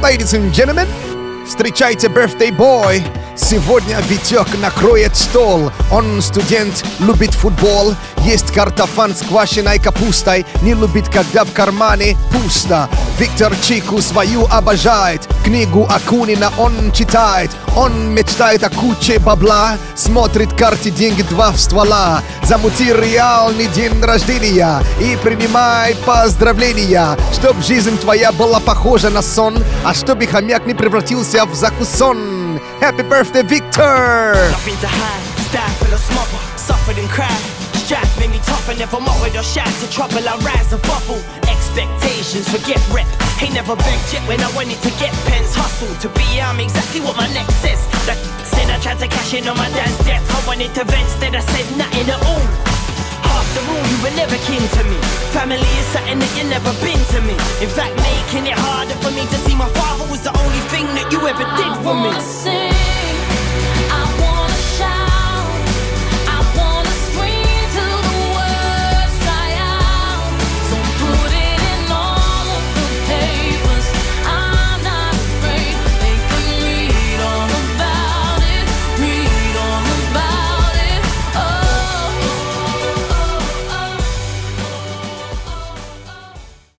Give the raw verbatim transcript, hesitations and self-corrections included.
Ladies and gentlemen, встречайте birthday boy. Сегодня Витек накроет стол. Он студент, любит футбол. Есть картофан с квашеной капустой. Не любит, когда в кармане пусто. Виктор Чику свою обожает. Книгу Акунина он читает. Он мечтает о куче бабла. Смотрит карте деньги два в ствола. Замути реальный день рождения и принимай поздравления. Чтоб жизнь твоя была похожа на сон, а чтобы хомяк не превратился в закусон. Happy birthday, Victor! Nothing to hide, style full of smother, suffered and cried. Strife made me tougher, never mocked or shy to trouble. I rise and bubble. Expectations forget rep. Ain't never begged yet when I wanted to get pens. Hustle to be I'm exactly what my neck says. That said I tried to cash in on my dad's death. I wanted to vent, instead I said nothing at all. After all, you were never kin to me. Family is something that you never been to me. In fact, making it harder for me to see my father was the only thing that you ever did for me.